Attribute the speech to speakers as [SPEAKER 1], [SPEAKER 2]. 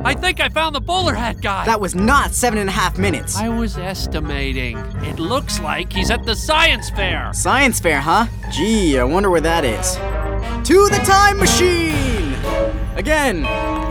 [SPEAKER 1] I think I found the bowler hat guy.
[SPEAKER 2] That was not 7.5 minutes.
[SPEAKER 1] I was estimating. It looks like he's at the science fair.
[SPEAKER 2] Science fair, huh? Gee, I wonder where that is. To the time machine! Again.